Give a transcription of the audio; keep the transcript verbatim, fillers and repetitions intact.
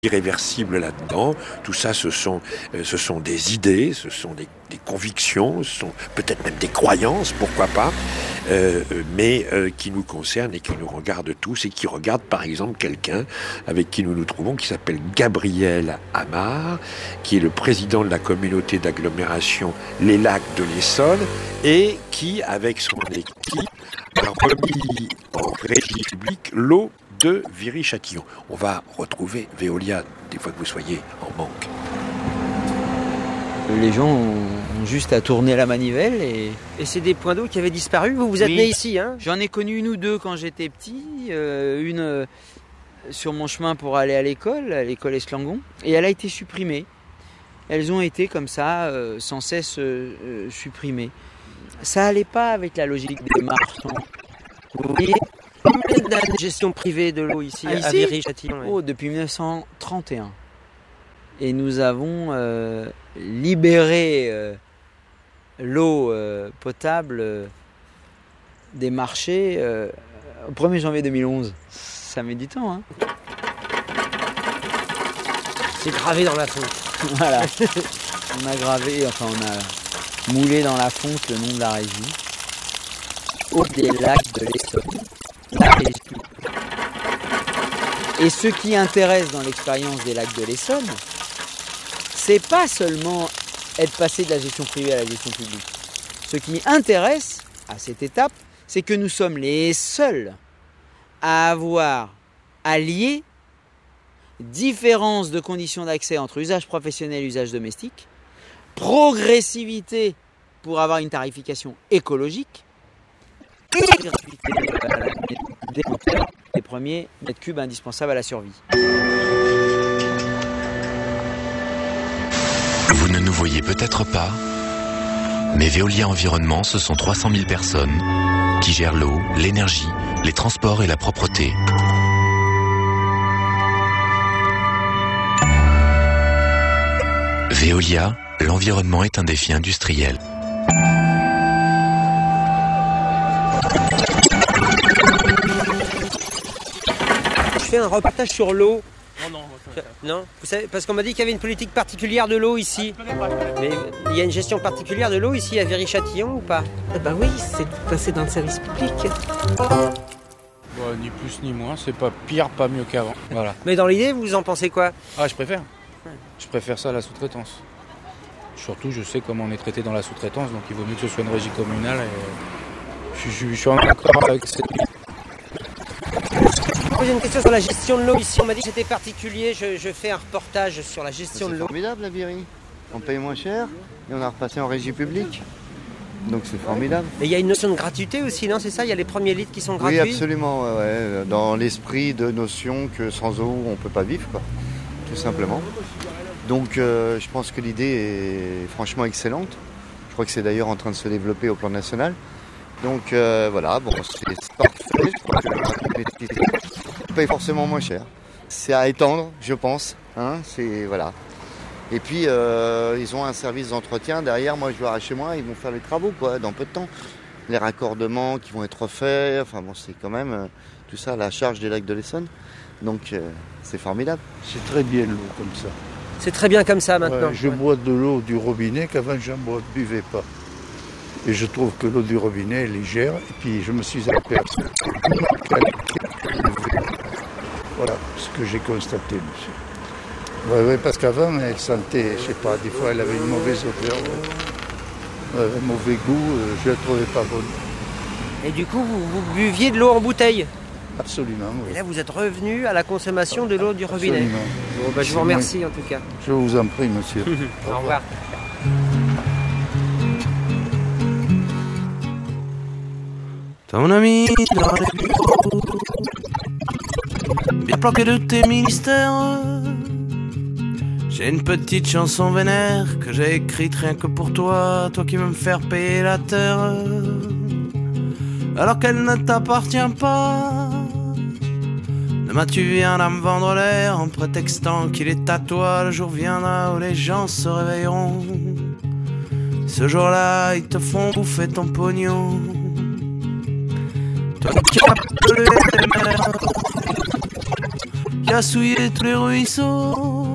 irréversible là-dedans. Tout ça, ce sont, euh, ce sont des idées, ce sont des, des convictions, ce sont peut-être même des croyances, pourquoi pas, euh, mais euh, qui nous concernent et qui nous regardent tous et qui regardent par exemple quelqu'un avec qui nous nous trouvons, qui s'appelle Gabriel Amar, qui est le président de la communauté d'agglomération Les Lacs de l'Essonne et qui, avec son équipe, a remis en régie publique l'eau de Viry-Châtillon. On va retrouver Veolia des fois que vous soyez en manque. Les gens ont, ont juste à tourner la manivelle et... Et c'est des points d'eau qui avaient disparu. Vous vous êtes Oui. né ici, hein? J'en ai connu une ou deux quand j'étais petit. Euh, une euh, sur mon chemin pour aller à l'école, à l'école Esclangon. Et elle a été supprimée. Elles ont été comme ça, euh, sans cesse euh, euh, supprimées. Ça allait pas avec la logique des marchands. Vous voyez la gestion privée de l'eau ici, Ah, à ici Viry-Châtillon. Ouais. Oh, depuis dix-neuf cent trente et un. Et nous avons euh, libéré euh, l'eau euh, potable euh, des marchés euh, au premier janvier deux mille onze. Ça met du temps, hein. C'est gravé dans la fonte. Voilà. On a gravé, enfin on a moulé dans la fonte le nom de la régie. Eau des lacs de l'Essonne. La régie. Et ce qui intéresse dans l'expérience des lacs de l'Essonne, c'est pas seulement être passé de la gestion privée à la gestion publique. Ce qui intéresse à cette étape, c'est que nous sommes les seuls à avoir allié différence de conditions d'accès entre usage professionnel et usage domestique, progressivité pour avoir une tarification écologique et gratuité des compteurs des premiers mètres cubes indispensables à la survie. Vous ne nous voyez peut-être pas, mais Veolia Environnement, ce sont trois cent mille personnes qui gèrent l'eau, l'énergie, les transports et la propreté. Veolia, l'environnement est un défi industriel. Je fais un reportage sur l'eau. Non, non, ça, ça. Non, vous savez, parce qu'on m'a dit qu'il y avait une politique particulière de l'eau ici. Mais il y a une gestion particulière de l'eau ici à Viry-Châtillon ou pas? Eh ben oui, c'est passé dans le service public. Bah, ni plus ni moins, c'est pas pire, pas mieux qu'avant. Voilà. Mais dans l'idée, vous en pensez quoi? Ah, je préfère. Je préfère ça à la sous-traitance. Surtout, je sais comment on est traité dans la sous-traitance, donc il vaut mieux que ce soit une régie communale. Et... Je, je, je suis en accord avec cette... J'ai une question sur la gestion de l'eau ici. On m'a dit que c'était particulier. Je, je fais un reportage sur la gestion de C'est l'eau. formidable la Viry. On paye moins cher et on a repassé en régie publique. Donc c'est formidable. Mais il y a une notion de gratuité aussi, non? C'est ça? Il y a les premiers litres qui sont gratuits? Oui, absolument. Ouais, ouais. Dans l'esprit de notion que sans eau, on ne peut pas vivre, quoi. Tout simplement. Donc euh, je pense que l'idée est franchement excellente. Je crois que c'est d'ailleurs en train de se développer au plan national. Donc euh, voilà, bon, c'est parfait. Je crois que la gratuité paye forcément moins cher. C'est à étendre, je pense. Hein, c'est, voilà. Et puis, euh, ils ont un service d'entretien. Derrière, moi, je vais chez moi, ils vont faire les travaux, quoi, dans peu de temps. Les raccordements qui vont être faits. Enfin, bon, c'est quand même euh, tout ça à la charge des lacs de l'Essonne. Donc, euh, c'est formidable. C'est très bien l'eau comme ça. C'est très bien comme ça maintenant. Ouais, je Ouais. bois de l'eau du robinet qu'avant, je ne buvais pas. Et je trouve que l'eau du robinet est légère. Et puis, je me suis aperçu. Voilà ce que j'ai constaté, monsieur. Oui, ouais, parce qu'avant, elle sentait, je sais pas, des fois, elle avait une mauvaise odeur, ouais. Un mauvais goût, euh, je ne la trouvais pas bonne. Et du coup, vous, vous buviez de l'eau en bouteille. Absolument, oui. Et là, vous êtes revenu à la consommation de l'eau du robinet. Absolument. Bon, bah, je vous remercie en tout cas. Je vous en prie, monsieur. Au revoir. Ton ami dans les bureaux, bien planqué de tes ministères. J'ai une petite chanson vénère que j'ai écrite rien que pour toi, toi qui veux me faire payer la terre, alors qu'elle ne t'appartient pas. Demain tu viendras me vendre l'air en prétextant qu'il est à toi. Le jour viendra où les gens se réveilleront. Ce jour-là, ils te font bouffer ton pognon. Toi qui as appelé les mères, qui a souillé tous les ruisseaux.